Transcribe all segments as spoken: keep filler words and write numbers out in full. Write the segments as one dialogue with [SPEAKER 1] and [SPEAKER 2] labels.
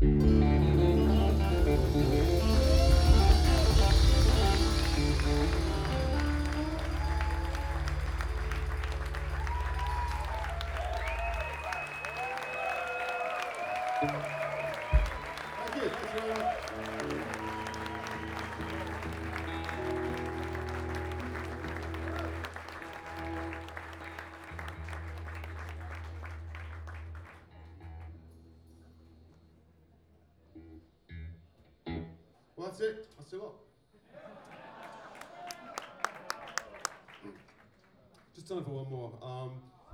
[SPEAKER 1] Thank you. Thanks very much. Well, that's it. That's a lot. Just time for one more. Um,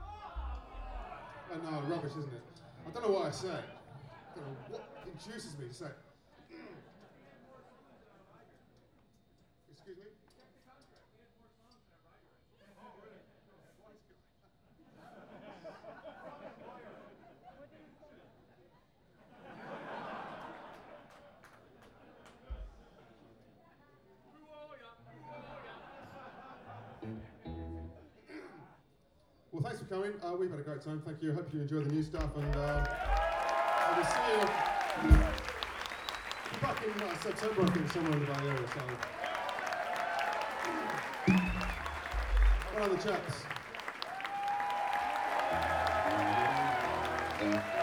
[SPEAKER 1] oh no, rubbish, isn't it? I don't know what I say. I don't know what induces me to say. Excuse me? Well, thanks for coming. Uh, we've had a great time. Thank you. I hope you enjoy the new stuff. And uh, we'll see you back in uh, September, I think, somewhere in the Bay Area. So, one of the chaps.